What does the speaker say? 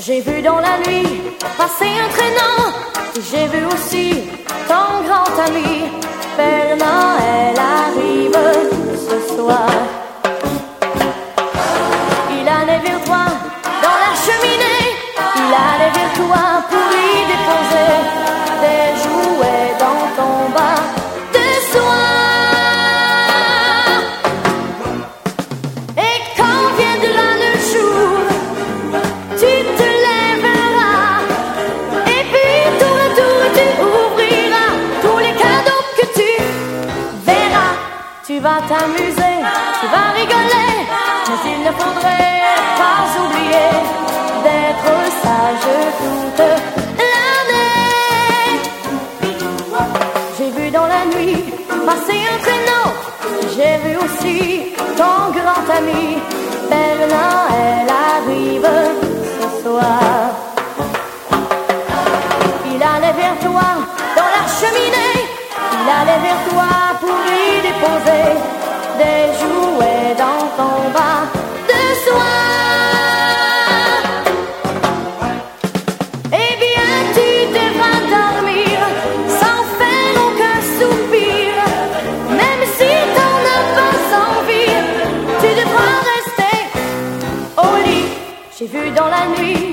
J'ai vu dans la nuit passer un traîneau. J'ai vu aussi ton grand ami Père Noël arrive ce soir. Il allait vers toi dans la cheminée. Il allait vers toi pour y déposer des jouets dans ton bas de soie. Et quand viendra le jour, tu te lèveras et puis tour à tour tu ouvriras tous les cadeaux que tu verras. Tu vas t'amuser, tu vas rigoler, mais il ne faudrait pas oublier d'être sage toute l'année. J'ai vu dans la nuit passer un traîneau. J'ai vu aussi ton grand ami Père Noël arrive ce soir. Il allait vers toi dans la cheminée. Il allait vers toi pour y déposer des jouets dans ton bas de soie. Eh bien, tu devras dormir sans faire aucun soupir. Même si t'en as pas envie, tu devras rester au lit. J'ai vu dans la nuit